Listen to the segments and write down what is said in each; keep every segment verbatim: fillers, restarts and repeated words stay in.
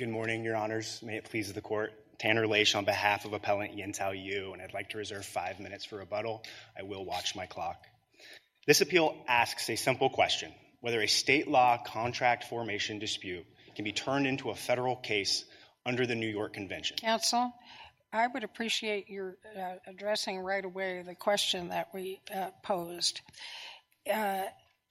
Good morning, Your Honors. May it please the Court. Tanner Leish on behalf of Appellant Yintao Yu, and I'd like to reserve five minutes for rebuttal. I will watch my clock. This appeal asks a simple question: whether a state law contract formation dispute can be turned into a federal case under the New York Convention. Counsel, I would appreciate your uh, addressing right away the question that we uh, posed. Uh,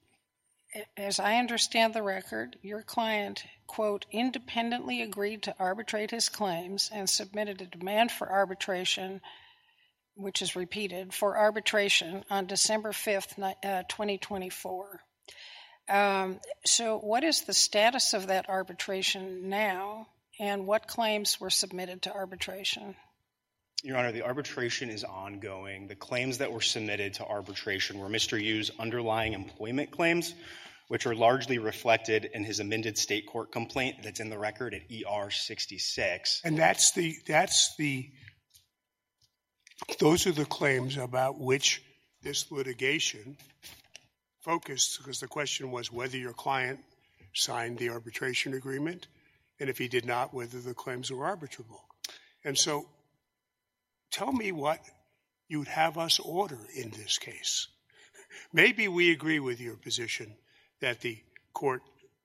as I understand the record, your client, quote, independently agreed to arbitrate his claims and submitted a demand for arbitration, which is repeated, for arbitration on December fifth, uh, twenty twenty-four. Um, so what is the status of that arbitration now, and what claims were submitted to arbitration? Your Honor, the arbitration is ongoing. The claims that were submitted to arbitration were Mister Yu's underlying employment claims, which are largely reflected in his amended state court complaint that's in the record at E R sixty-six. And that's the that's the those are the claims about which this litigation focused, because the question was whether your client signed the arbitration agreement, and if he did not, whether the claims were arbitrable. And so tell me what you'd have us order in this case. Maybe we agree with your position that the court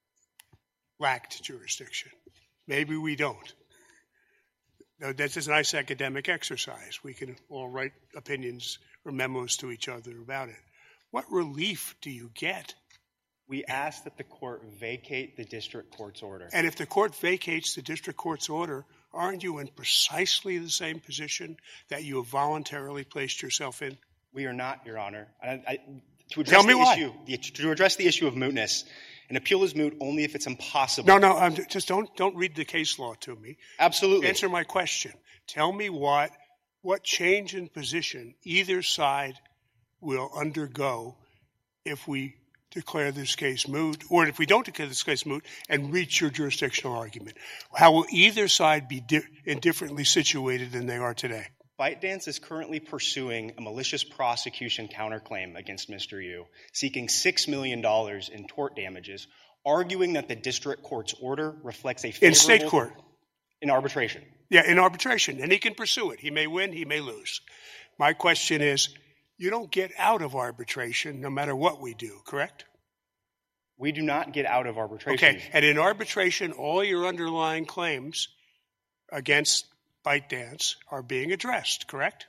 lacked jurisdiction. Maybe we don't. Now, that's a nice academic exercise. We can all write opinions or memos to each other about it. What relief do you get? We ask that the court vacate the district court's order. And if the court vacates the district court's order, aren't you in precisely the same position that you have voluntarily placed yourself in? We are not, Your Honor. I, I, to address Tell me the why. issue, the, to address the issue of mootness, an appeal is moot only if it's impossible. No, no, um, just don't don't read the case law to me. Absolutely. Answer my question. Tell me what what change in position either side will undergo if we declare this case moot, or if we don't declare this case moot and reach your jurisdictional argument. How will either side be di- indifferently situated than they are today? ByteDance is currently pursuing a malicious prosecution counterclaim against Mister Yu, seeking six million dollars in tort damages, arguing that the district court's order reflects a favorable— In state court. In arbitration. Yeah, in arbitration. And he can pursue it. He may win, he may lose. My question is, you don't get out of arbitration no matter what we do, correct? We do not get out of arbitration. Okay, and in arbitration, all your underlying claims against ByteDance are being addressed, correct?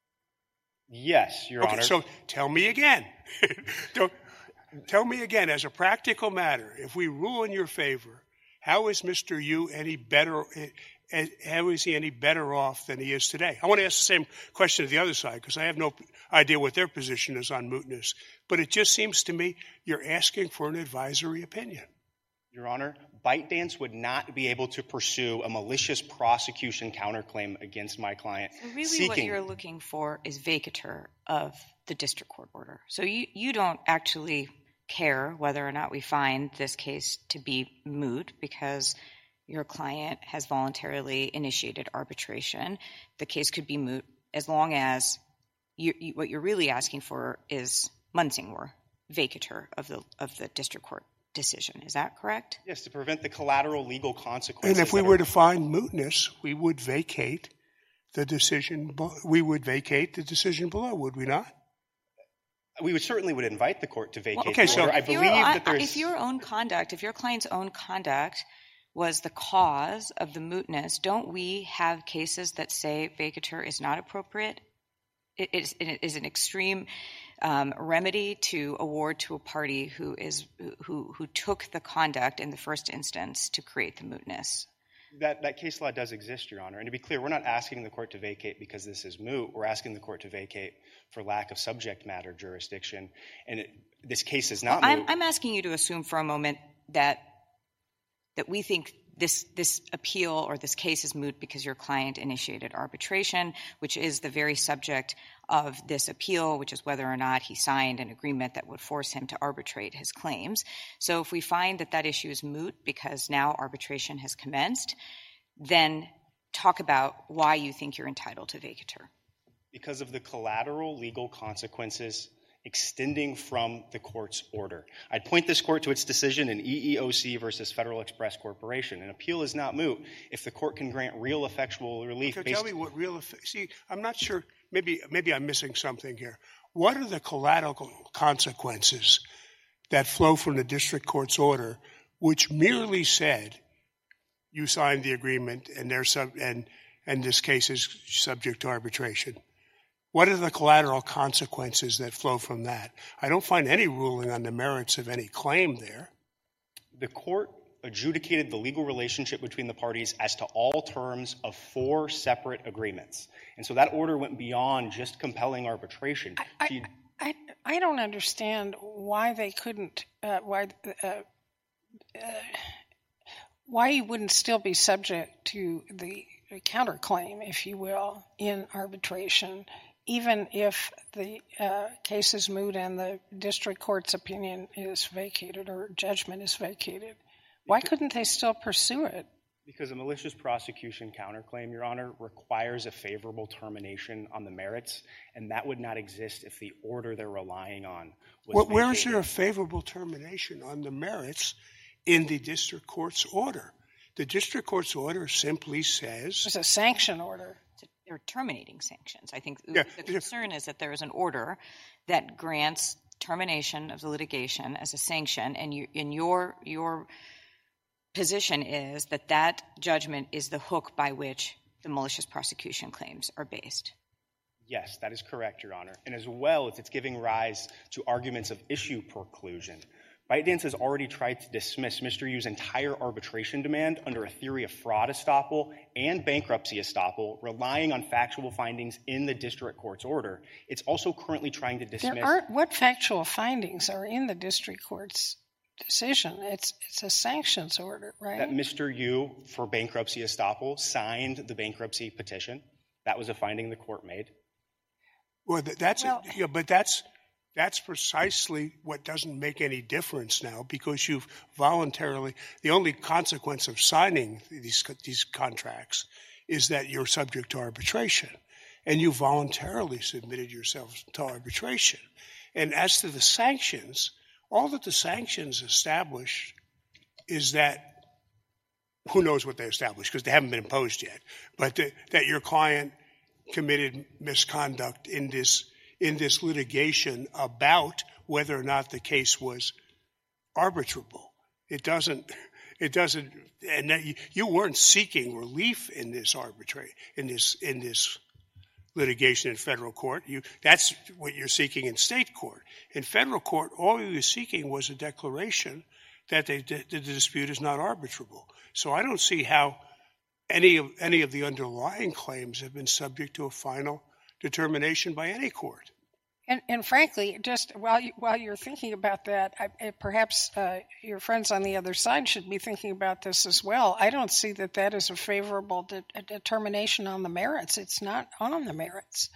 Yes, Your okay, Honor. So tell me again. Don't, tell me again, as a practical matter, if we rule in your favor, how is Mister Yu any better? How is he any better off than he is today? I want to ask the same question to the other side, because I have no idea what their position is on mootness. But it just seems to me you're asking for an advisory opinion. Your Honor, ByteDance would not be able to pursue a malicious prosecution counterclaim against my client. So really seeking— what you're looking for is vacatur of the district court order. So you, you don't actually care whether or not we find this case to be moot, because your client has voluntarily initiated arbitration. The case could be moot as long as you, you, what you're really asking for is Munsingwar, vacatur of the of the district court decision. Is that correct? Yes, to prevent the collateral legal consequences. And if we that were are- to find mootness, we would vacate the decision. We would vacate the decision below, would we not? We would certainly would invite the court to vacate Well, okay, the so order. I If believe your- that there's— If your own conduct, if your client's own conduct was the cause of the mootness, don't we have cases that say vacatur is not appropriate? It is, it is an extreme um, remedy to award to a party who is who who took the conduct in the first instance to create the mootness. That, that case law does exist, Your Honor. And to be clear, we're not asking the court to vacate because this is moot. We're asking the court to vacate for lack of subject matter jurisdiction. And it, this case is not I'm, moot. I'm asking you to assume for a moment that that we think this this appeal or this case is moot because your client initiated arbitration, which is the very subject of this appeal, which is whether or not he signed an agreement that would force him to arbitrate his claims. So if we find that that issue is moot because now arbitration has commenced, then talk about why you think you're entitled to vacatur. Because of the collateral legal consequences extending from the court's order. I'd point this court to its decision in E E O C versus Federal Express Corporation. An appeal is not moot if the court can grant real effectual relief. Okay, based tell me what real effect. See, I'm not sure. Maybe maybe I'm missing something here. What are the collateral consequences that flow from the district court's order, which merely said you signed the agreement and they're sub and and this case is subject to arbitration? What are the collateral consequences that flow from that? I don't find any ruling on the merits of any claim there. The court adjudicated the legal relationship between the parties as to all terms of four separate agreements. And so that order went beyond just compelling arbitration. I, I, I don't understand why they couldn't, uh, why, uh, uh, why you wouldn't still be subject to the counterclaim, if you will, in arbitration, even if the uh, case is moot and the district court's opinion is vacated or judgment is vacated. Why couldn't they still pursue it? Because a malicious prosecution counterclaim, Your Honor, requires a favorable termination on the merits, and that would not exist if the order they're relying on was well, where is vacated. there a favorable termination on the merits in the district court's order? The district court's order simply says... It's a sanction order. They're terminating sanctions. I think Yeah. the concern is that there is an order that grants termination of the litigation as a sanction, and you, in your your position is that that judgment is the hook by which the malicious prosecution claims are based. Yes, that is correct, Your Honor. And as well as it's giving rise to arguments of issue preclusion. ByteDance has already tried to dismiss Mister Yu's entire arbitration demand under a theory of fraud estoppel and bankruptcy estoppel, relying on factual findings in the district court's order. It's also currently trying to dismiss... There aren't, what factual findings are in the district court's decision? It's it's a sanctions order, right? That Mister Yu, for bankruptcy estoppel, signed the bankruptcy petition. That was a finding the court made. Well, that's Well- yeah, but that's that's precisely what doesn't make any difference now, because you've voluntarily – the only consequence of signing these these contracts is that you're subject to arbitration, and you voluntarily submitted yourself to arbitration. And as to the sanctions, all that the sanctions establish is that – who knows what they establish because they haven't been imposed yet – but that, that your client committed misconduct in this – in this litigation about whether or not the case was arbitrable. It doesn't, it doesn't, and that you, you weren't seeking relief in this arbitrary, in this, in this litigation in federal court. You, that's what you're seeking in state court. In federal court, all you were seeking was a declaration that they, that the dispute is not arbitrable. So I don't see how any of, any of the underlying claims have been subject to a final determination by any court. And, and frankly, just while you, while you're thinking about that, I, perhaps uh, your friends on the other side should be thinking about this as well. I don't see that that is a favorable de- a determination on the merits. It's not on the merits.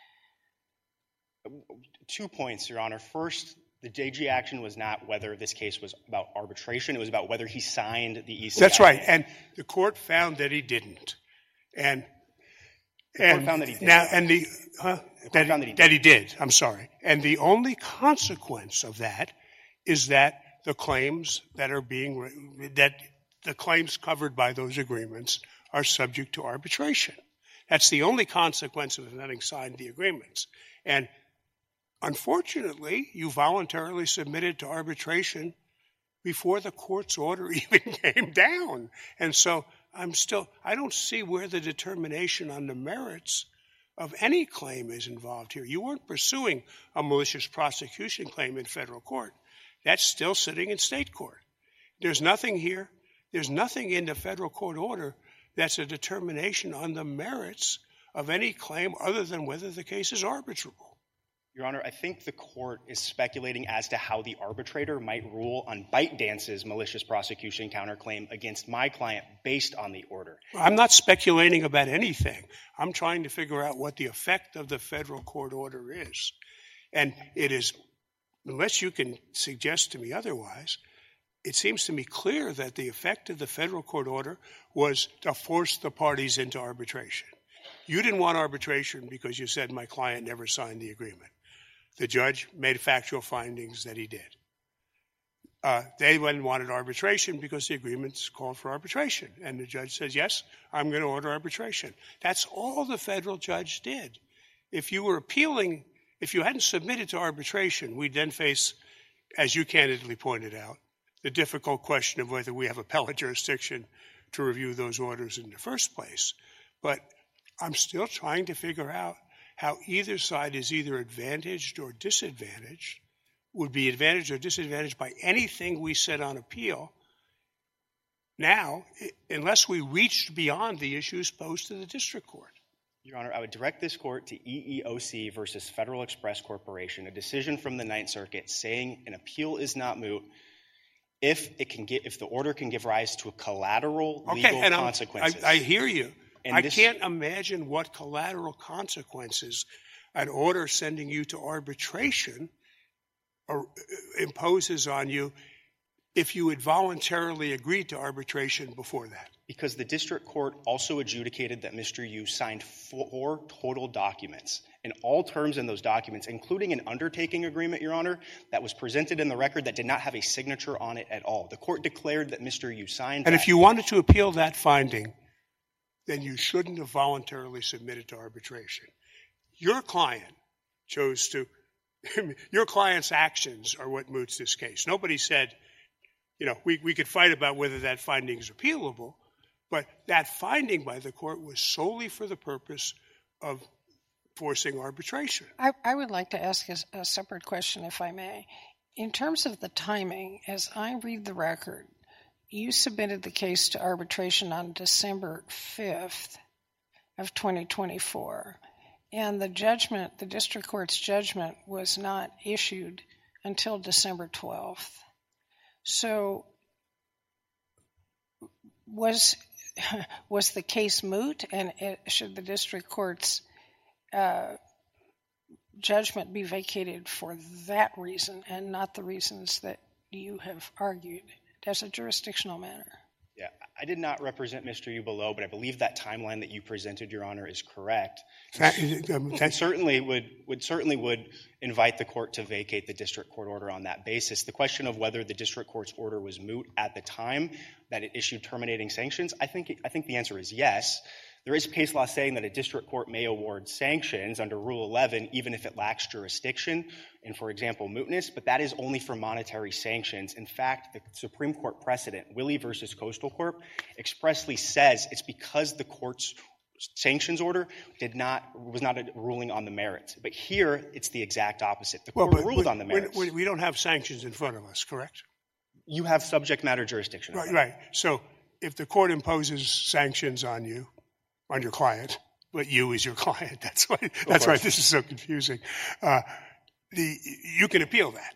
Two points, Your Honor. First, the J G action was not whether this case was about arbitration. It was about whether he signed the E C I A. That's right. And the court found that he didn't. And The court found that he did. Now, and the, huh? that, found that he that he did. I'm sorry. And the only consequence of that is that the claims that are being that the claims covered by those agreements are subject to arbitration. That's the only consequence of having signed the agreements. And unfortunately, you voluntarily submitted to arbitration before the court's order even came down. And so I'm still, I don't see where the determination on the merits of any claim is involved here. You weren't pursuing a malicious prosecution claim in federal court. That's still sitting in state court. There's nothing here. There's nothing in the federal court order that's a determination on the merits of any claim other than whether the case is arbitrable. Your Honor, I think the court is speculating as to how the arbitrator might rule on ByteDance's malicious prosecution counterclaim against my client based on the order. I'm not speculating about anything. I'm trying to figure out what the effect of the federal court order is. And it is, unless you can suggest to me otherwise, it seems to me clear that the effect of the federal court order was to force the parties into arbitration. You didn't want arbitration because you said my client never signed the agreement. The judge made factual findings that he did. Uh, they then wanted arbitration because the agreements called for arbitration. And the judge says, yes, I'm going to order arbitration. That's all the federal judge did. If you were appealing, if you hadn't submitted to arbitration, we'd then face, as you candidly pointed out, the difficult question of whether we have appellate jurisdiction to review those orders in the first place. But I'm still trying to figure out how either side is either advantaged or disadvantaged, would be advantaged or disadvantaged by anything we said on appeal. Now, unless we reached beyond the issues posed to the district court. Your Honor, I would direct this court to E E O C versus Federal Express Corporation, a decision from the Ninth Circuit saying an appeal is not moot if it can get if the order can give rise to a collateral okay, legal and consequences. I, I hear you. And I this, can't imagine what collateral consequences an order sending you to arbitration or imposes on you if you had voluntarily agreed to arbitration before that. Because the district court also adjudicated that Mister Yu signed four total documents, and all terms in those documents, including an undertaking agreement, Your Honor, that was presented in the record that did not have a signature on it at all. The court declared that Mister Yu signed And that. if you wanted to appeal that finding, then you shouldn't have voluntarily submitted to arbitration. Your client chose to – your client's actions are what moots this case. Nobody said, you know, we, we could fight about whether that finding is appealable, but that finding by the court was solely for the purpose of forcing arbitration. I, I would like to ask a, a separate question, if I may. In terms of the timing, as I read the record, you submitted the case to arbitration on December fifth of twenty twenty-four, and the judgment, the district court's judgment, was not issued until December twelfth. So was was the case moot, and it, should the district court's uh, judgment be vacated for that reason and not the reasons that you have argued as a jurisdictional matter? Yeah, I did not represent Mister Yu below, but I believe that timeline that you presented, Your Honor, is correct. That, um, that certainly would, would certainly would invite the court to vacate the district court order on that basis. The question of whether the district court's order was moot at the time that it issued terminating sanctions, I think I think the answer is yes. There is case law saying that a district court may award sanctions under Rule eleven even if it lacks jurisdiction and, for example, mootness, but that is only for monetary sanctions. In fact, the Supreme Court precedent, Willie versus Coastal Corp, expressly says it's because the court's sanctions order did not was not a ruling on the merits. But here, it's the exact opposite. The court well, but, ruled but, on the merits. We, we don't have sanctions in front of us, correct? You have subject matter jurisdiction. Right, right. So if the court imposes sanctions on you, on your client, but you is your client. That's why. That's why this is so confusing. Uh, the you can appeal that,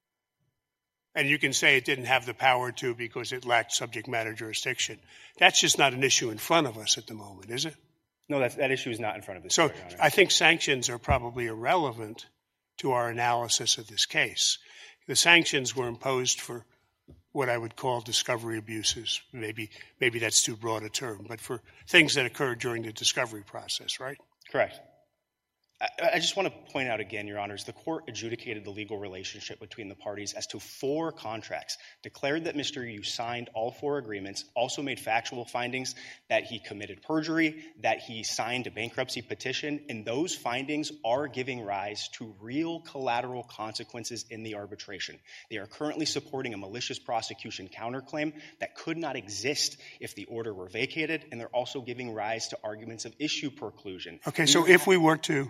and you can say it didn't have the power to because it lacked subject matter jurisdiction. That's just not an issue in front of us at the moment, is it? No, that that issue is not in front of this. So court, Your Honor. I think sanctions are probably irrelevant to our analysis of this case. The sanctions were imposed for what I would call discovery abuses. Maybe maybe that's too broad a term, but for things that occurred during the discovery process, right? Correct. I, I just want to point out again, Your Honors, the court adjudicated the legal relationship between the parties as to four contracts, declared that Mister Yu signed all four agreements, also made factual findings that he committed perjury, that he signed a bankruptcy petition, and those findings are giving rise to real collateral consequences in the arbitration. They are currently supporting a malicious prosecution counterclaim that could not exist if the order were vacated, and they're also giving rise to arguments of issue preclusion. Okay, so if we were to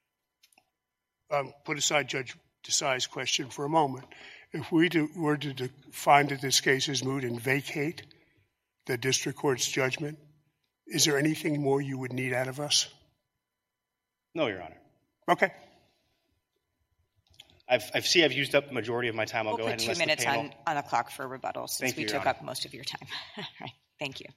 Um, put aside Judge Desai's question for a moment. If we do, were to do, find that this case is moot and vacate the district court's judgment, is there anything more you would need out of us? No, Your Honor. Okay. I've, I see I've used up the majority of my time. I'll we'll go ahead and put two list minutes the panel. on, on the clock for rebuttal since Thank we you, took Your up most of your time. All right. Thank you.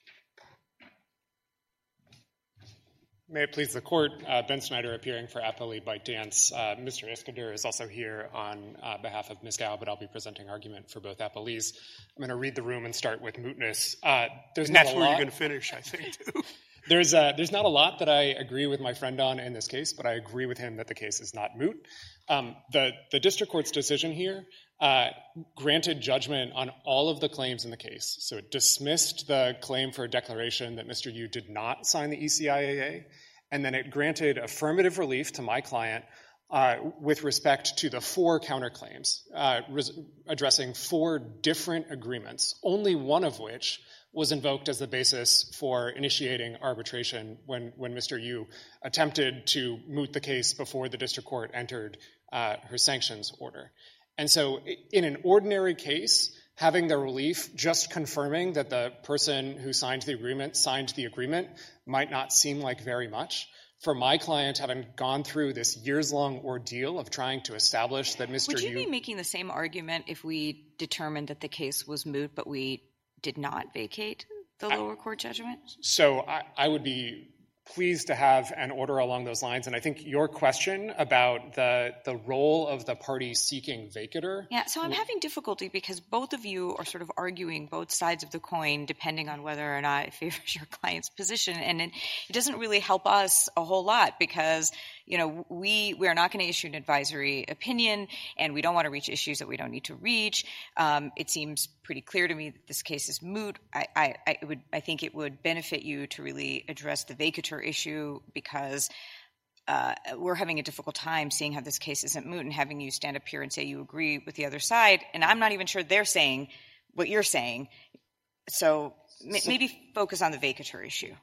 May it please the Court, uh, Ben Snyder appearing for Appellee ByteDance. Uh, Mister Iskander is also here on uh, behalf of Miz Gao, but I'll be presenting argument for both appellees. I'm going to read the room and start with mootness. Uh, there's And not that's a where lot. you're going to finish, I think, too. There's uh, there's not a lot that I agree with my friend on in this case, but I agree with him that the case is not moot. Um, the the district court's decision here uh, granted judgment on all of the claims in the case. So it dismissed the claim for a declaration that Mister Yu did not sign the E C I A A, and then it granted affirmative relief to my client uh, with respect to the four counterclaims, uh, res- addressing four different agreements, only one of which was invoked as the basis for initiating arbitration when, when Mister Yu attempted to moot the case before the district court entered uh, her sanctions order. And so in an ordinary case, having the relief just confirming that the person who signed the agreement signed the agreement might not seem like very much. For my client, having gone through this years-long ordeal of trying to establish that Mister Would you Yu... be making the same argument if we determined that the case was moot, but we did not vacate the lower court judgment? So I, I would be pleased to have an order along those lines. And I think your question about the the role of the party seeking vacatur. Yeah, so I'm having difficulty because both of you are sort of arguing both sides of the coin depending on whether or not it favors your client's position. And it, it doesn't really help us a whole lot because, you know, we, we are not going to issue an advisory opinion and we don't want to reach issues that we don't need to reach. Um, it seems pretty clear to me that this case is moot. I, I, I would, I think it would benefit you to really address the vacatur issue because uh, we're having a difficult time seeing how this case isn't moot and having you stand up here and say you agree with the other side. And I'm not even sure they're saying what you're saying. So, m- so maybe focus on the vacatur issue.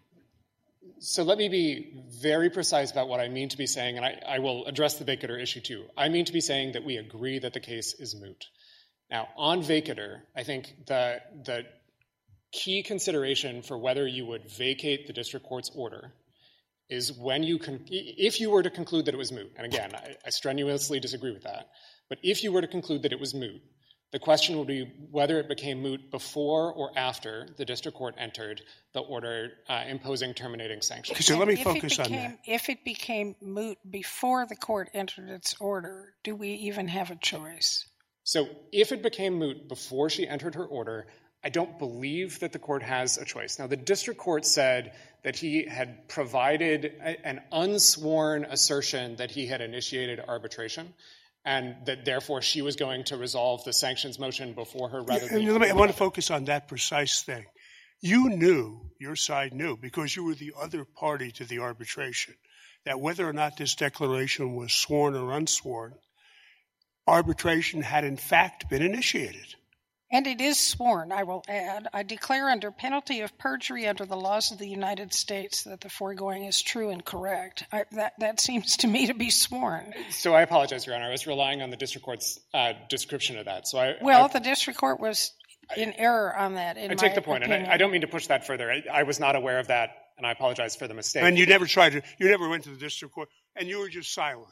So let me be very precise about what I mean to be saying, and I, I will address the vacatur issue too. I mean to be saying that we agree that the case is moot. Now, on vacatur, I think the the key consideration for whether you would vacate the district court's order is when you con- if you were to conclude that it was moot. And again, I, I strenuously disagree with that. But if you were to conclude that it was moot, the question would be whether it became moot before or after the district court entered the order uh, imposing terminating sanctions. So let me If it focus on became- that. If it became moot before the court entered its order, do we even have a choice? So if it became moot before she entered her order, I don't believe that the court has a choice. Now, the district court said that he had provided a, an unsworn assertion that he had initiated arbitration and that therefore she was going to resolve the sanctions motion before her rather than... And let me, I want to focus on that precise thing. You knew, your side knew, because you were the other party to the arbitration, that whether or not this declaration was sworn or unsworn, arbitration had in fact been initiated. And it is sworn, I will add. I declare under penalty of perjury under the laws of the United States that the foregoing is true and correct. I, that, that seems to me to be sworn. So I apologize, Your Honor. I was relying on the district court's uh, description of that. So I, Well, I, the district court was in error on that, in I take my the point, opinion. and I, I don't mean to push that further. I, I was not aware of that, and I apologize for the mistake. And you never tried to, you never went to the district court, and you were just silent.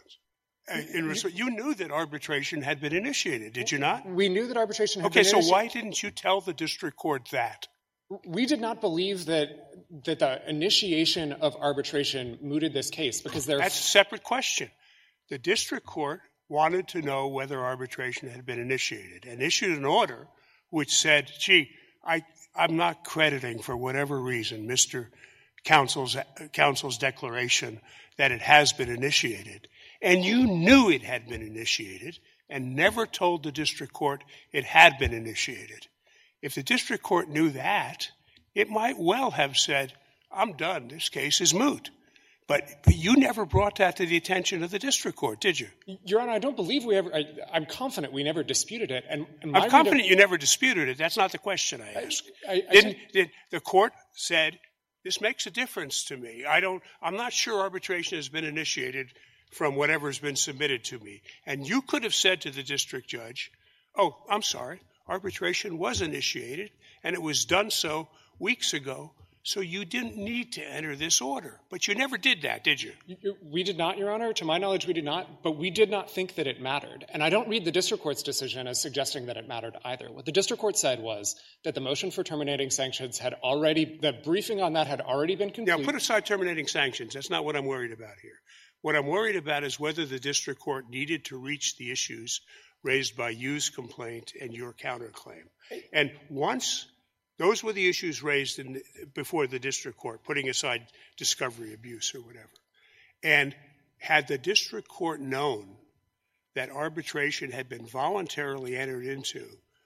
In resp- you knew that arbitration had been initiated, did you not? We knew that arbitration had Okay, been so initiated. why didn't you tell the district court that? We did not believe that that the initiation of arbitration mooted this case because there. That's a separate question. The district court wanted to know whether arbitration had been initiated and issued an order which said, gee, I, I'm not crediting for whatever reason Mister Counsel's, Counsel's declaration that it has been initiated. And you knew it had been initiated and never told the district court it had been initiated. If the district court knew that, it might well have said, I'm done, this case is moot. But, but you never brought that to the attention of the district court, did you? Your Honor, I don't believe we ever, I, I'm confident we never disputed it. And, and my I'm confident reader, you never disputed it. That's not the question I ask. I, I, Didn't, did, the court said, this makes a difference to me. I don't, I'm not sure arbitration has been initiated from whatever's been submitted to me. And you could have said to the district judge, oh, I'm sorry, arbitration was initiated, and it was done so weeks ago, so you didn't need to enter this order. But you never did that, did you? We did not, Your Honor. To my knowledge, we did not. But we did not think that it mattered. And I don't read the district court's decision as suggesting that it mattered either. What the district court said was that the motion for terminating sanctions had already, the briefing on that had already been completed. Now, put aside terminating sanctions. That's not what I'm worried about here. What I'm worried about is whether the district court needed to reach the issues raised by Yu's complaint and your counterclaim. And once Those were the issues raised in, before the district court, putting aside discovery abuse or whatever. And had the district court known that arbitration had been voluntarily entered into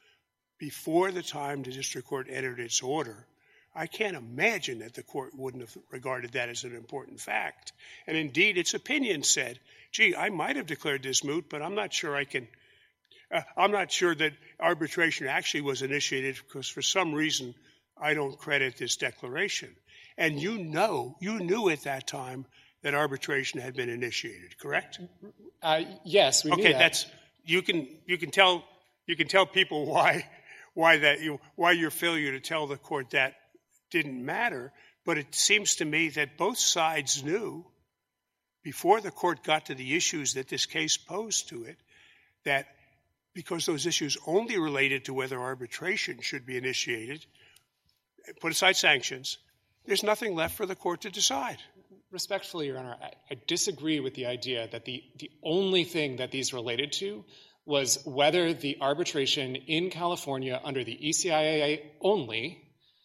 before the time the district court entered its order, I can't imagine that the court wouldn't have regarded that as an important fact. And indeed, its opinion said, gee, I might have declared this moot, but I'm not sure I can uh, I'm not sure that arbitration actually was initiated because for some reason I don't credit this declaration. And you know, you knew at that time that arbitration had been initiated, correct? Uh, yes, we okay, knew that. that's you can you can tell you can tell people why why that you why your failure to tell the court that didn't matter, but it seems to me that both sides knew before the court got to the issues that this case posed to it, that because those issues only related to whether arbitration should be initiated, put aside sanctions, there's nothing left for the court to decide. Respectfully, Your Honor, I, I disagree with the idea that the, the only thing that these related to was whether the arbitration in California under the E C I A A only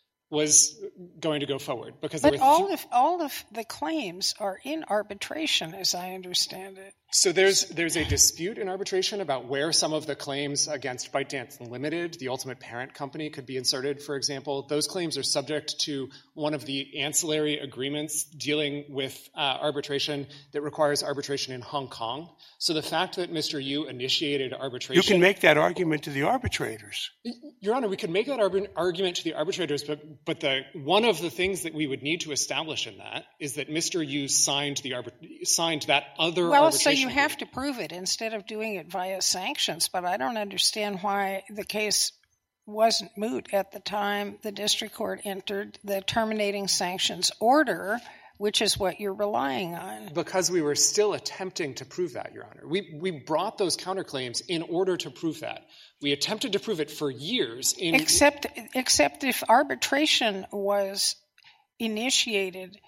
was going to go forward. Because but there were all th- of all of the claims are in arbitration, as I understand it. So there's there's a dispute in arbitration about where some of the claims against ByteDance Limited, the ultimate parent company, could be inserted, for example. Those claims are subject to one of the ancillary agreements dealing with uh, arbitration that requires arbitration in Hong Kong. So the fact that Mister Yu initiated arbitration— You can make that argument to the arbitrators. Your Honor, we could make that ar- argument to the arbitrators, but, but the, one of the things that we would need to establish in that is that Mister Yu signed, the arbit- signed that other well, arbitration so you have to prove it instead of doing it via sanctions, but I don't understand why the case wasn't moot at the time the district court entered the terminating sanctions order, which is what you're relying on. Because we were still attempting to prove that, Your Honor. We we brought those counterclaims in order to prove that. We attempted to prove it for years. In except, except if arbitration was initiated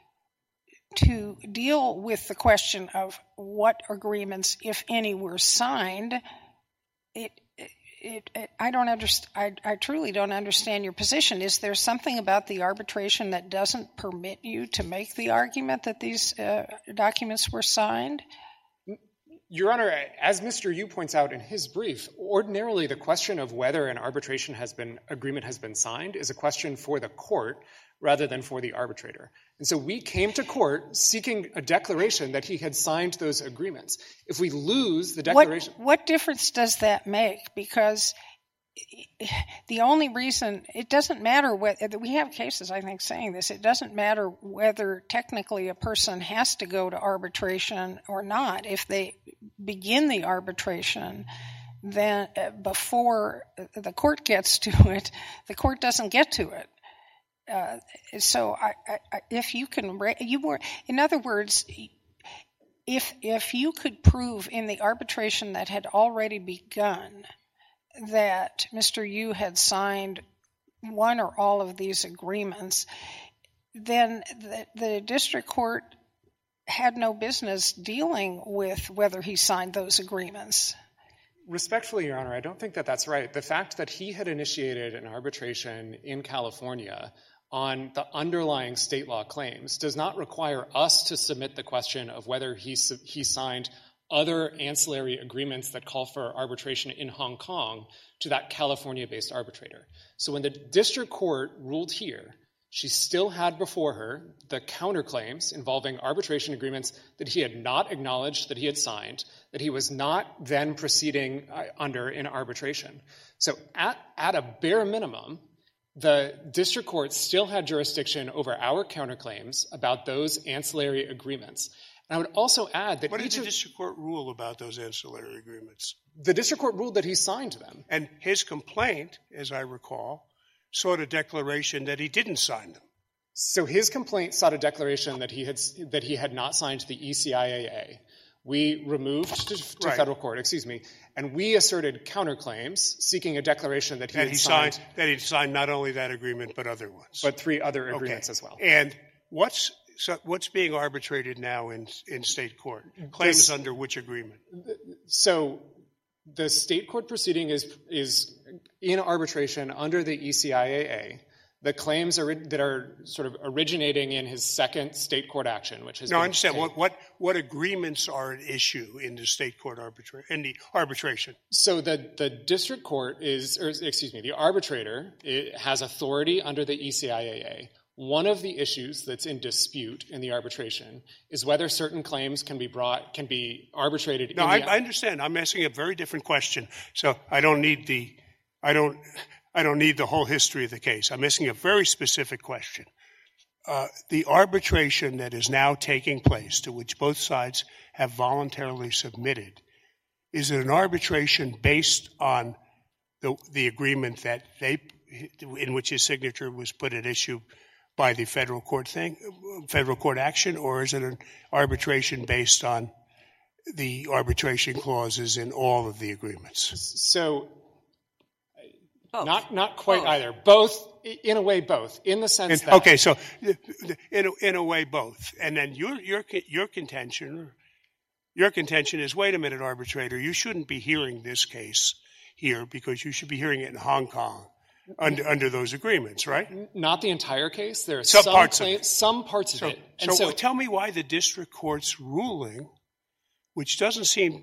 to deal with the question of what agreements, if any, were signed, it, it, it I don't understand. I, I truly don't understand your position. Is there something about the arbitration that doesn't permit you to make the argument that these uh, documents were signed? Your Honor, as Mister Yu points out in his brief, ordinarily the question of whether an arbitration has been agreement has been signed is a question for the court rather than for the arbitrator. And so we came to court seeking a declaration that he had signed those agreements. If we lose the declaration— What, what difference does that make? Because the only reason — it doesn't matter whether — we have cases, I think, saying this. It doesn't matter whether technically a person has to go to arbitration or not. If they begin the arbitration, then uh, before the court gets to it, the court doesn't get to it. Uh, so I, I, if you can, you were, in other words, if if you could prove in the arbitration that had already begun that Mister Yu had signed one or all of these agreements, then the, the district court had no business dealing with whether he signed those agreements. Respectfully, Your Honor, I don't think that that's right. The fact that he had initiated an arbitration in California on the underlying state law claims does not require us to submit the question of whether he he signed other ancillary agreements that call for arbitration in Hong Kong to that California-based arbitrator. So when the district court ruled here, she still had before her the counterclaims involving arbitration agreements that he had not acknowledged that he had signed, that he was not then proceeding under in arbitration. So at, at a bare minimum, the district court still had jurisdiction over our counterclaims about those ancillary agreements. And I would also add that What did each the of, district court rule about those ancillary agreements? the district court ruled that he signed them. And his complaint, as I recall, sought a declaration that he didn't sign them. So his complaint sought a declaration that he had that he had not signed the E C I A A. We removed to, to Right. federal court, excuse me, and we asserted counterclaims seeking a declaration that he That had he signed, signed, that he signed not only that agreement but other ones. but three other agreements Okay. as well. And what's so what's being arbitrated now in in state court? Claims This- under which agreement? So the state court proceeding is is in arbitration under the E C I A A. the claims are, that are sort of originating in his second state court action, which has no, been I understand. paid. What, what, what agreements are at issue in the state court arbitra- in the arbitration? So the, the district court is, or excuse me, the arbitrator it has authority under the E C I A A. One of the issues that's in dispute in the arbitration is whether certain claims can be brought, can be arbitrated. No, in I, the, I understand. I'm asking a very different question. So I don't need the, I don't, I don't need the whole history of the case. I'm asking a very specific question. Uh, the arbitration that is now taking place, to which both sides have voluntarily submitted, is it an arbitration based on the, the agreement that they, in which his signature was put at issue by the federal court thing, federal court action, or is it an arbitration based on the arbitration clauses in all of the agreements? So Both. not not quite Both. either. Both, in a way, both, in the sense And, that okay, so in a, in a way, both. And then your your your contention, your contention is, wait a minute, arbitrator, you shouldn't be hearing this case here because you should be hearing it in Hong Kong under under those agreements, right? not the entire case. There are Some some parts of claims, it. some parts of So, it. And so, so, tell me why the district court's ruling, which doesn't seem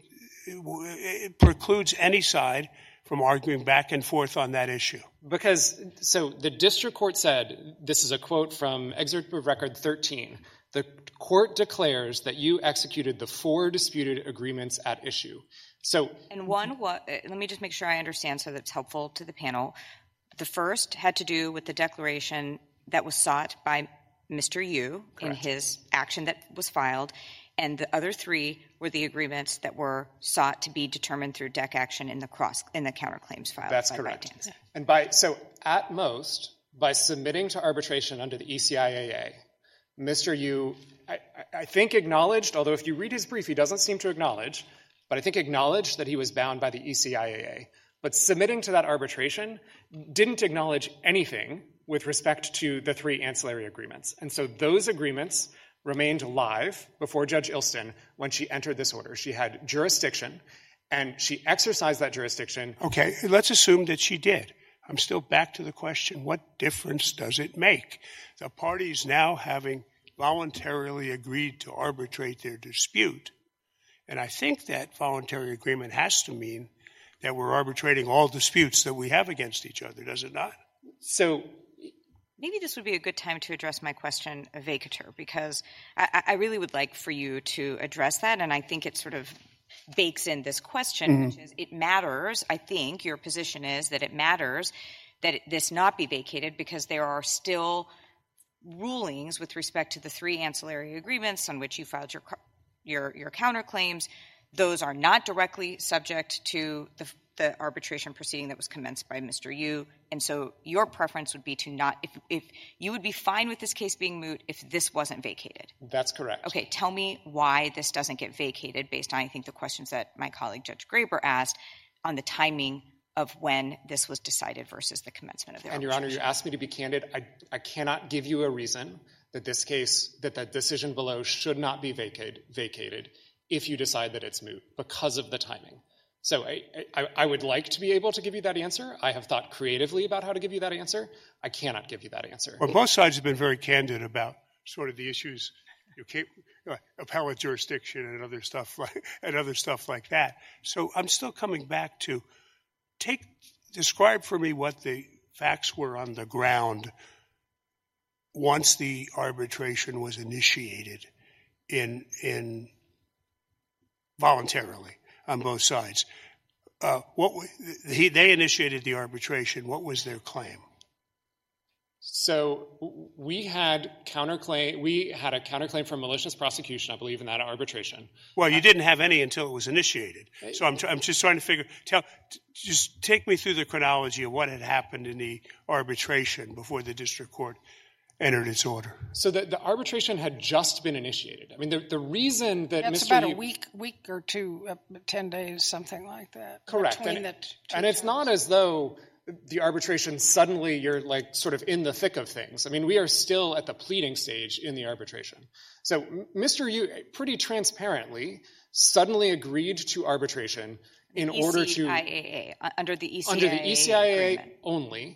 it precludes any side from arguing back and forth on that issue. because so the district court said, this is a quote from excerpt of record thirteen. The court declares that you executed the four disputed agreements at issue. So And one, wa- uh, let me just make sure I understand so that's helpful to the panel. The first had to do with the declaration that was sought by Mister Yu in his action that was filed, and the other three were the agreements that were sought to be determined through D E C action in the cross in the counterclaims filed. that's by correct. ByteDance. And by so at most, by submitting to arbitration under the E C I A A, Mister Yu, I, I think acknowledged, although if you read his brief, he doesn't seem to acknowledge, but I think acknowledged that he was bound by the E C I A A. But submitting to that arbitration didn't acknowledge anything with respect to the three ancillary agreements. And so those agreements remained live before Judge Ilston when she entered this order. She had jurisdiction, and she exercised that jurisdiction. Okay, let's assume that she did. I'm still back to the question, what difference does it make? The parties now having voluntarily agreed to arbitrate their dispute, and I think that voluntary agreement has to mean that we're arbitrating all disputes that we have against each other, does it not? So Maybe this would be a good time to address my question of vacatur, because I, I really would like for you to address that, and I think it sort of bakes in this question, mm-hmm. which is it matters, I think your position is that it matters that it, this not be vacated because there are still rulings with respect to the three ancillary agreements on which you filed your your, your counterclaims. Those are not directly subject to the, the arbitration proceeding that was commenced by Mister Yu. And so your preference would be to not, if, if you would be fine with this case being moot if this wasn't vacated. That's correct. Okay, tell me why this doesn't get vacated based on, I think, the questions that my colleague Judge Graber asked on the timing of when this was decided versus the commencement of the And, arbitration. Your Honor, you asked me to be candid. I, I cannot give you a reason that this case, that the decision below should not be vacated, vacated if you decide that it's moot because of the timing. So I, I, I would like to be able to give you that answer. I have thought creatively about how to give you that answer. I cannot give you that answer. Well, both sides have been very candid about sort of the issues, you can't, uh, appellate jurisdiction and other stuff like and other stuff like that. So I'm still coming back to take describe for me what the facts were on the ground once the arbitration was initiated in in voluntarily on both sides. Uh, what he, they initiated the arbitration. What was their claim? So we had counterclaim. We had a counterclaim for malicious prosecution, I believe, in that arbitration. Well, you didn't have any until it was initiated. So I'm, I'm just trying to figure. Tell, just take me through the chronology of what had happened in the arbitration before the district court entered its order. So the, the arbitration had just been initiated. I mean, the, the reason that That's Mister about Yu, a week, week or two, uh, ten days, something like that. correct, between and, the t- two and it's times. not as though the arbitration suddenly you're like sort of in the thick of things. I mean, we are still at the pleading stage in the arbitration. So Mister Yu pretty transparently suddenly agreed to arbitration in order to E C I A A, under the E C I A under the E C I A A agreement. only.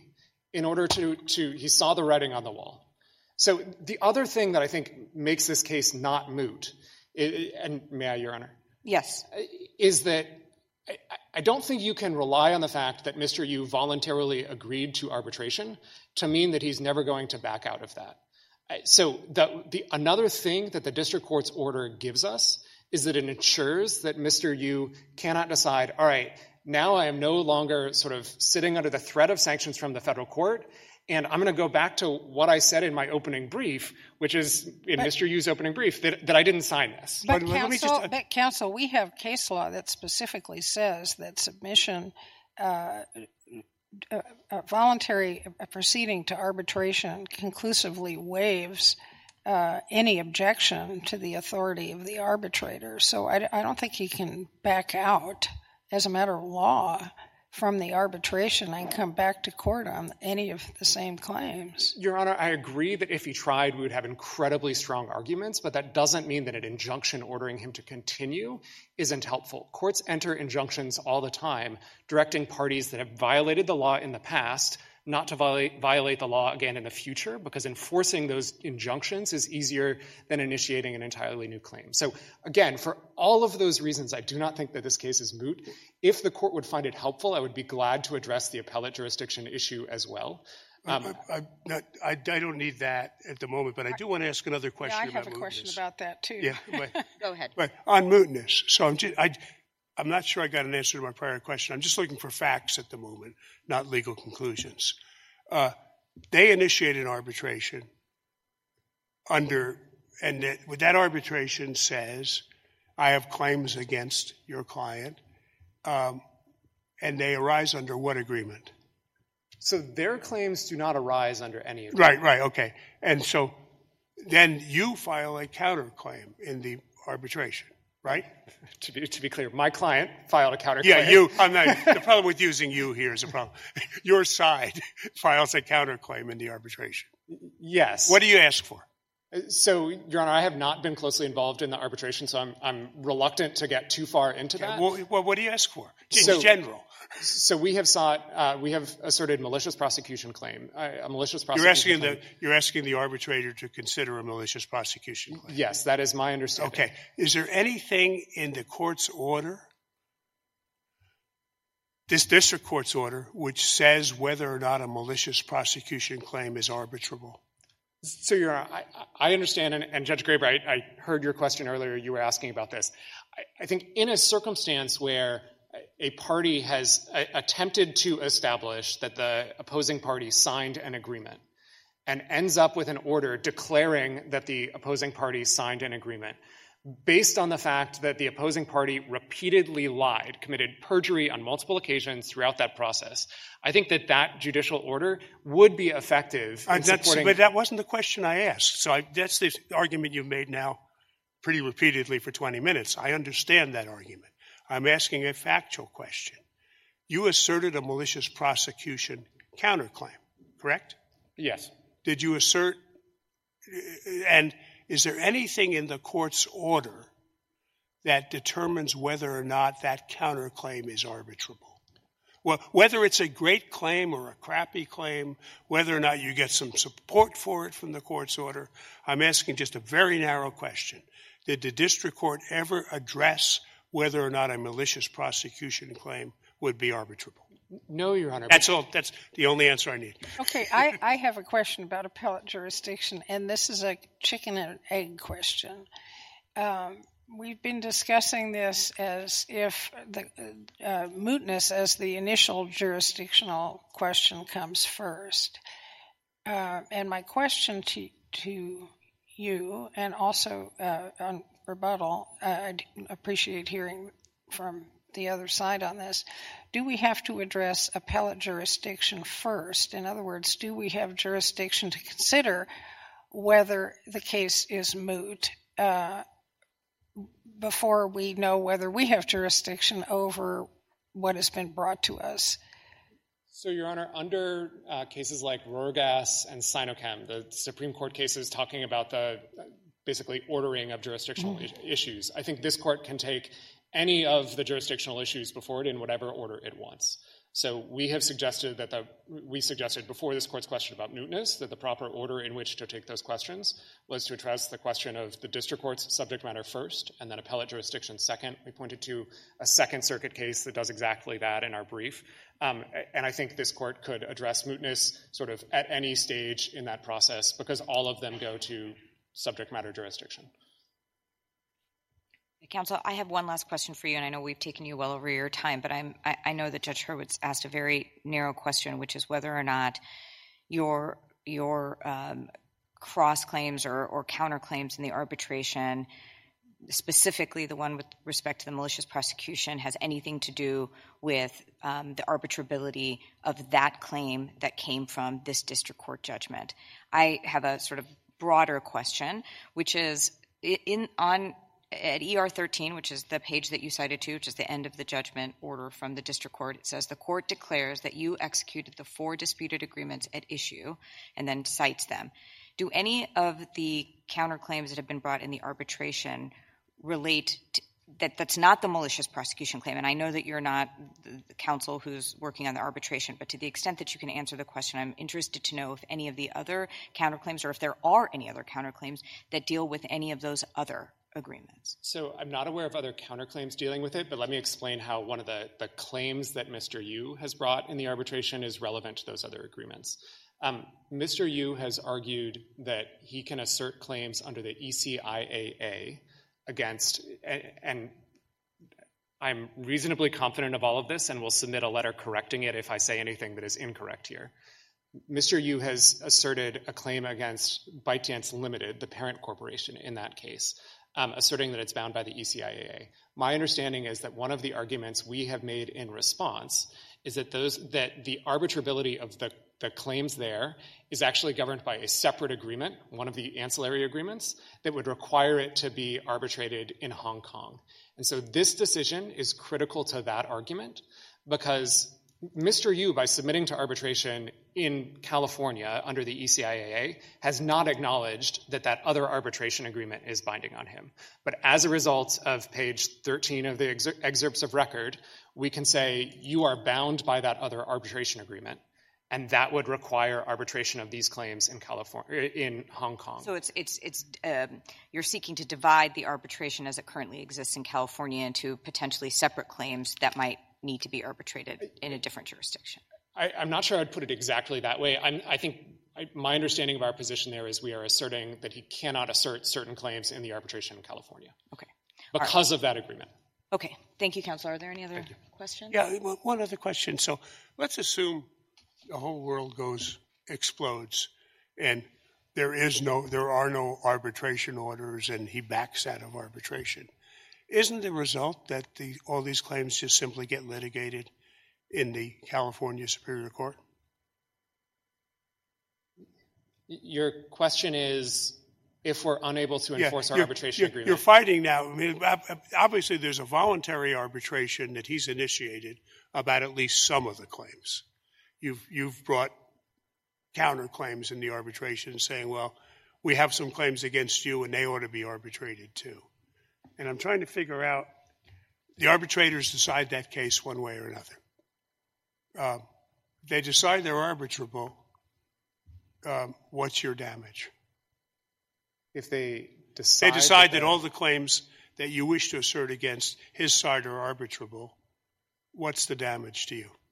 in order to, to he saw the writing on the wall. So the other thing that I think makes this case not moot, and may I, Your Honor? Yes. Is that I, I don't think you can rely on the fact that Mister Yu voluntarily agreed to arbitration to mean that he's never going to back out of that. So the, the another thing that the district court's order gives us is that it ensures that Mister Yu cannot decide, all right, now I am no longer sort of sitting under the threat of sanctions from the federal court, and I'm going to go back to what I said in my opening brief, which is in but, Mister Yu's opening brief, that, that I didn't sign this. But, but, counsel, just, uh, but counsel, we have case law that specifically says that submission, uh, uh, uh, voluntary proceeding to arbitration conclusively waives uh, any objection to the authority of the arbitrator. So I, I don't think he can back out as a matter of law from the arbitration and come back to court on any of the same claims. Your Honor, I agree that if he tried, we would have incredibly strong arguments, but that doesn't mean that an injunction ordering him to continue isn't helpful. Courts enter injunctions all the time, directing parties that have violated the law in the past not to violate, violate the law again in the future, because enforcing those injunctions is easier than initiating an entirely new claim. So again, for all of those reasons, I do not think that this case is moot. If the court would find it helpful, I would be glad to address the appellate jurisdiction issue as well. Um, I, I, not, I, I don't need that at the moment, but I do want to ask another question yeah, I about have a mootness. question about that, too. Yeah, but, Go ahead. But on mootness, so I'm just, I, I'm not sure I got an answer to my prior question. I'm just looking for facts at the moment, not legal conclusions. Uh, they initiated arbitration under, and that, that arbitration says, I have claims against your client, um, and they arise under what agreement? So their claims do not arise under any agreement. Right, right, okay. And so then you file a counterclaim in the arbitration, right? To be to be clear, my client filed a counterclaim. Yeah, you. I'm not, the problem with using you here is a problem. Your side files a counterclaim in the arbitration. Yes. What do you ask for? So, Your Honor, I have not been closely involved in the arbitration, so I'm I'm reluctant to get too far into Okay, that. well, well, what do you ask for in So- general? So we have sought, uh, we have asserted malicious prosecution claim, uh, a malicious prosecution You're asking claim. the you're asking the arbitrator to consider a malicious prosecution claim. Yes, that is my understanding. Okay. Is there anything in the court's order, this district court's order, which says whether or not a malicious prosecution claim is arbitrable? So, Your Honor, I, I understand, and, and Judge Graber, I, I heard your question earlier. You were asking about this. I, I think in a circumstance where a party has a, attempted to establish that the opposing party signed an agreement and ends up with an order declaring that the opposing party signed an agreement, based on the fact that the opposing party repeatedly lied, committed perjury on multiple occasions throughout that process, I think that that judicial order would be effective in Uh, that's, supporting— but that wasn't the question I asked. So I, that's the argument you've made now pretty repeatedly for twenty minutes. I understand that argument. I'm asking a factual question. You asserted a malicious prosecution counterclaim, correct? Yes. Did you assert, and is there anything in the court's order that determines whether or not that counterclaim is arbitrable? Well, whether it's a great claim or a crappy claim, whether or not you get some support for it from the court's order, I'm asking just a very narrow question. Did the district court ever address whether or not a malicious prosecution claim would be arbitrable? No, Your Honor. That's all. That's the only answer I need. Okay, I, I have a question about appellate jurisdiction, and this is a chicken and egg question. Um, we've been discussing this as if the uh, mootness as the initial jurisdictional question comes first. Uh, and my question to, to you, and also uh, on rebuttal, uh, I'd appreciate hearing from the other side on this. Do we have to address appellate jurisdiction first? In other words, do we have jurisdiction to consider whether the case is moot uh, before we know whether we have jurisdiction over what has been brought to us? So, Your Honor, under uh, cases like Rorgas and Sinochem, the Supreme Court cases talking about the uh, basically ordering of jurisdictional mm. I- issues, I think this court can take any of the jurisdictional issues before it in whatever order it wants. So we have suggested that the, we suggested before this court's question about mootness that the proper order in which to take those questions was to address the question of the district court's subject matter first and then appellate jurisdiction second. We pointed to a Second Circuit case that does exactly that in our brief. Um, and I think this court could address mootness sort of at any stage in that process because all of them go to subject matter jurisdiction. Counsel, I have one last question for you, and I know we've taken you well over your time, but I'm, I, I know that Judge Hurwitz asked a very narrow question, which is whether or not your your um, cross claims or, or counterclaims in the arbitration, specifically the one with respect to the malicious prosecution, has anything to do with um, the arbitrability of that claim that came from this district court judgment. I have a sort of broader question, which is in on at E R thirteen, which is the page that you cited to, which is the end of the judgment order from the district court, it says the court declares that you executed the four disputed agreements at issue and then cites them. Do any of the counterclaims that have been brought in the arbitration relate to that that's not the malicious prosecution claim? And I know that you're not the counsel who's working on the arbitration, but to the extent that you can answer the question, I'm interested to know if any of the other counterclaims or if there are any other counterclaims that deal with any of those other agreements. So I'm not aware of other counterclaims dealing with it, but let me explain how one of the, the claims that Mister Yu has brought in the arbitration is relevant to those other agreements. Um, Mister Yu has argued that he can assert claims under the E C I A A against, and, and I'm reasonably confident of all of this and will submit a letter correcting it if I say anything that is incorrect here. Mister Yu has asserted a claim against ByteDance Limited, the parent corporation in that case, um, asserting that it's bound by the E C I A A. My understanding is that one of the arguments we have made in response is that those that the arbitrability of the, the claims there is actually governed by a separate agreement, one of the ancillary agreements, that would require it to be arbitrated in Hong Kong. And so this decision is critical to that argument because Mister Yu, by submitting to arbitration in California under the E C I A A, has not acknowledged that that other arbitration agreement is binding on him. But as a result of page thirteen of the exer- excerpts of record, we can say you are bound by that other arbitration agreement, and that would require arbitration of these claims in California, in Hong Kong. So it's it's it's um, you're seeking to divide the arbitration as it currently exists in California into potentially separate claims that might need to be arbitrated in a different jurisdiction. I, I'm not sure I'd put it exactly that way. I'm, I think I, my understanding of our position there is we are asserting that he cannot assert certain claims in the arbitration in California. Okay. Because right. of that agreement. Okay. Thank you, Counselor. Are there any other questions? Yeah, one other question. So let's assume the whole world goes, explodes, and there is no, there are no arbitration orders, and he backs out of arbitration. Isn't the result that the, all these claims just simply get litigated in the California Superior Court? Your question is if we're unable to enforce yeah, our arbitration you're, agreement. You're fighting now. I mean, obviously, there's a voluntary arbitration that he's initiated about at least some of the claims. You've, you've brought counterclaims in the arbitration saying, well, we have some claims against you and they ought to be arbitrated too. And I'm trying to figure out, the arbitrators decide that case one way or another. Uh, they decide they're arbitrable. Um, what's your damage? If they decide, they decide that, that all the claims that you wish to assert against his side are arbitrable, what's the damage to you?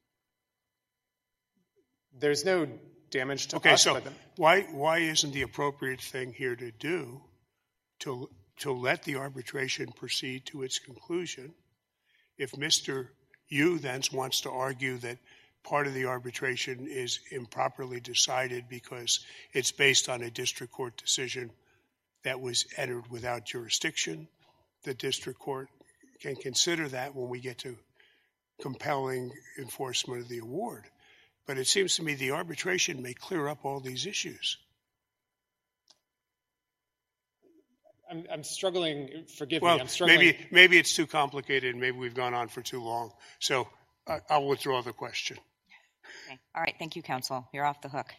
There's no damage to okay, us. Okay, so but why why isn't the appropriate thing here to do to to let the arbitration proceed to its conclusion? If Mister Yu then wants to argue that part of the arbitration is improperly decided because it's based on a district court decision that was entered without jurisdiction, the district court can consider that when we get to compelling enforcement of the award. But it seems to me the arbitration may clear up all these issues. I'm, I'm struggling. Forgive well, me. I'm struggling. Maybe, maybe it's too complicated. Maybe we've gone on for too long. So uh, I'll withdraw the question. Okay. All right. Thank you, counsel. You're off the hook.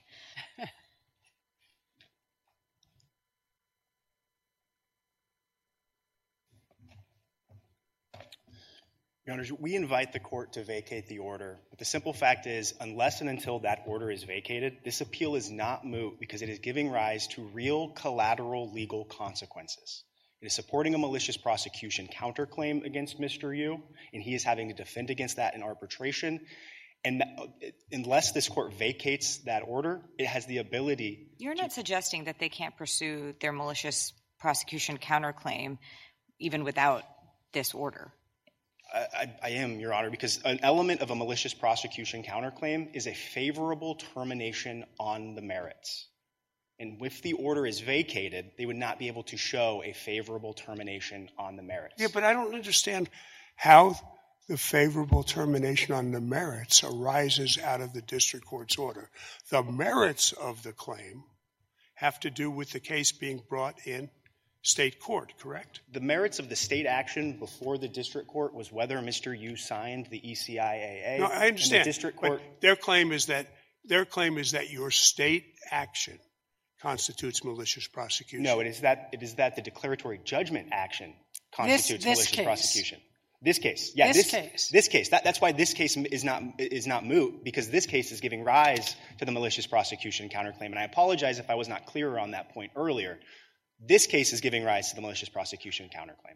Your Honors, we invite the court to vacate the order. But the simple fact is, unless and until that order is vacated, this appeal is not moot because it is giving rise to real collateral legal consequences. It is supporting a malicious prosecution counterclaim against Mister Yu, and he is having to defend against that in arbitration. And unless this court vacates that order, it has the ability. You're not suggesting that they can't pursue their malicious prosecution counterclaim even without this order? I, I, I am, Your Honor, because an element of a malicious prosecution counterclaim is a favorable termination on the merits. And if the order is vacated, they would not be able to show a favorable termination on the merits. Yeah, but I don't understand how the favorable termination on the merits arises out of the district court's order. The merits of the claim have to do with the case being brought in state court, correct? The merits of the state action before the district court was whether Mister Yu signed the E C I A A. No, I understand. And the district court, but their claim is that their claim is that your state action constitutes malicious prosecution. No, it is that it is that the declaratory judgment action constitutes this malicious case. prosecution. This case, yeah, This this, case. this case. That, that's why this case is not is not moot, because this case is giving rise to the malicious prosecution counterclaim. And I apologize if I was not clearer on that point earlier. This case is giving rise to the malicious prosecution counterclaim.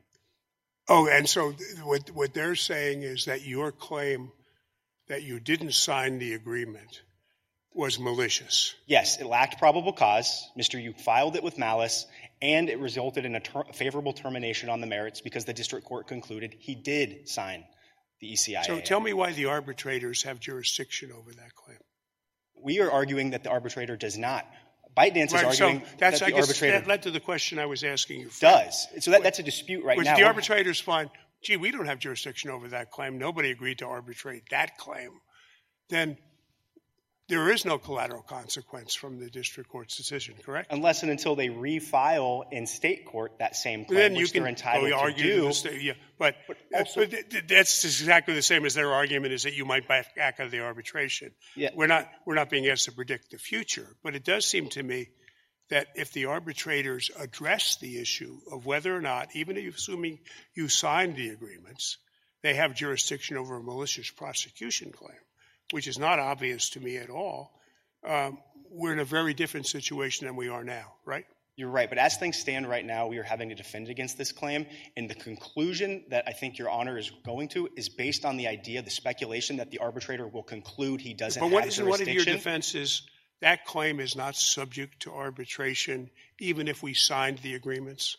Oh, and so th- what what they're saying is that your claim that you didn't sign the agreement was malicious. Yes, it lacked probable cause. Mister Yu filed it with malice, and it resulted in a ter- favorable termination on the merits because the district court concluded he did sign the E C I A A. So tell me why the arbitrators have jurisdiction over that claim. We are arguing that the arbitrator does not. ByteDance Right, is arguing so that's, that I the guess arbitrator that led to the question I was asking you. does. So that, that's a dispute right Which now. the arbitrators find, gee, we don't have jurisdiction over that claim. Nobody agreed to arbitrate that claim. Then there is no collateral consequence from the district court's decision, correct? Unless and until they refile in state court that same claim, Then which you can they're entitled oh, to argue do. the state, yeah, but, also- but th- th- that's exactly the same as their argument is that you might back out of the arbitration. Yeah. We're not we're not being asked to predict the future, but it does seem to me that if the arbitrators address the issue of whether or not, even if assuming you signed the agreements, they have jurisdiction over a malicious prosecution claim, which is not obvious to me at all, um, we're in a very different situation than we are now, right? You're right, but as things stand right now, we are having to defend against this claim, and the conclusion that I think Your Honor is going to is based on the idea, the speculation that the arbitrator will conclude he doesn't But what have isn't one of jurisdiction. your defenses? That claim is not subject to arbitration, even if we signed the agreements.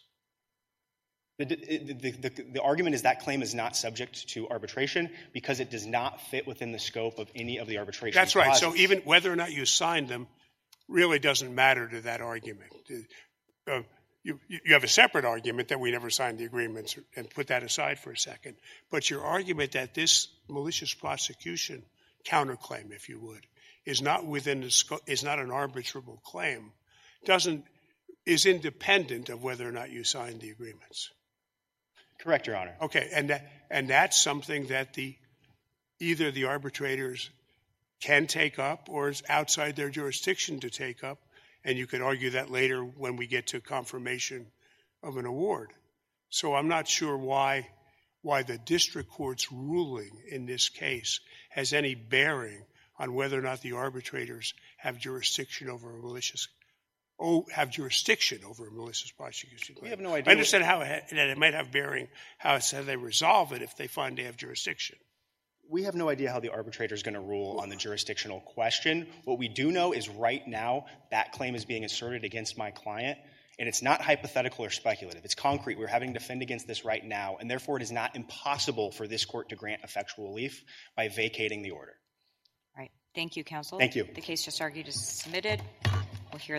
The, the, the, the, the argument is that claim is not subject to arbitration because it does not fit within the scope of any of the arbitration That's right. clauses. So even whether or not you signed them really doesn't matter to that argument. Uh, you, you have a separate argument that we never signed the agreements, and put that aside for a second. But your argument that this malicious prosecution counterclaim, if you would, is not within the scope, is not an arbitrable claim, doesn't is independent of whether or not you signed the agreements. Correct, Your Honor. Okay, and that, and that's something that the either the arbitrators can take up or is outside their jurisdiction to take up, and you could argue that later when we get to confirmation of an award. So I'm not sure why why the district court's ruling in this case has any bearing on whether or not the arbitrators have jurisdiction over a malicious oh, have jurisdiction over a malicious prosecution claim. We have no idea I understand how it, that it might have bearing how, it's, how they resolve it if they find they have jurisdiction. We have no idea how the arbitrator is going to rule on the jurisdictional question. What we do know is right now that claim is being asserted against my client, and it's not hypothetical or speculative. It's concrete. We're having to defend against this right now, and therefore it is not impossible for this court to grant effectual relief by vacating the order. All right. Thank you, counsel. Thank you. The case just argued is submitted.